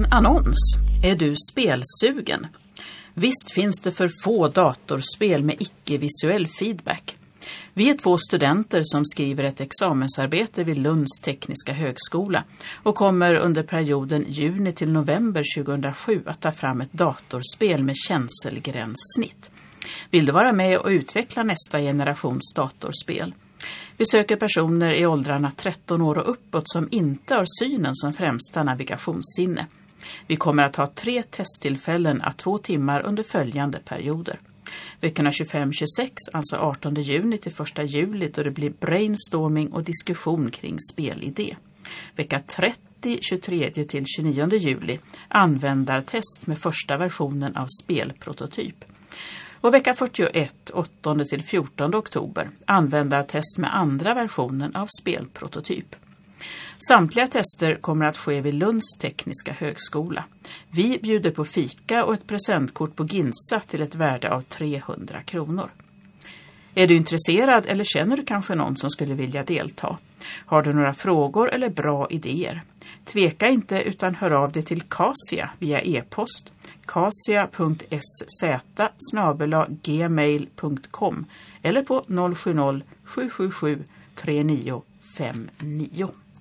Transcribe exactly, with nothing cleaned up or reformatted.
En annons. Är du spelsugen? Visst finns det för få datorspel med icke-visuell feedback. Vi är två studenter som skriver ett examensarbete vid Lunds tekniska högskola och kommer under perioden juni till november tjugohundrasju att ta fram ett datorspel med känselgränssnitt. Vill du vara med och utveckla nästa generations datorspel? Vi söker personer i åldrarna tretton år och uppåt som inte har synen som främsta navigationssinne. Vi kommer att ha tre testtillfällen à två timmar under följande perioder. Veckorna tjugofem till tjugosex, alltså artonde juni till första juli, då det blir brainstorming och diskussion kring spelidé. Vecka trettio, tjugotredje till tjugonionde juli, användartest med första versionen av spelprototyp. Och vecka fyrtioett, åttonde till fjortonde oktober, användartest med andra versionen av spelprototyp. Samtliga tester kommer att ske vid Lunds tekniska högskola. Vi bjuder på fika och ett presentkort på Ginsa till ett värde av trehundra kronor. Är du intresserad eller känner du kanske någon som skulle vilja delta? Har du några frågor eller bra idéer? Tveka inte utan hör av dig till Kasia via e-post kasia punkt sz snabel-a gmail punkt com eller på noll sju noll sju sju sju tre nio fem nio.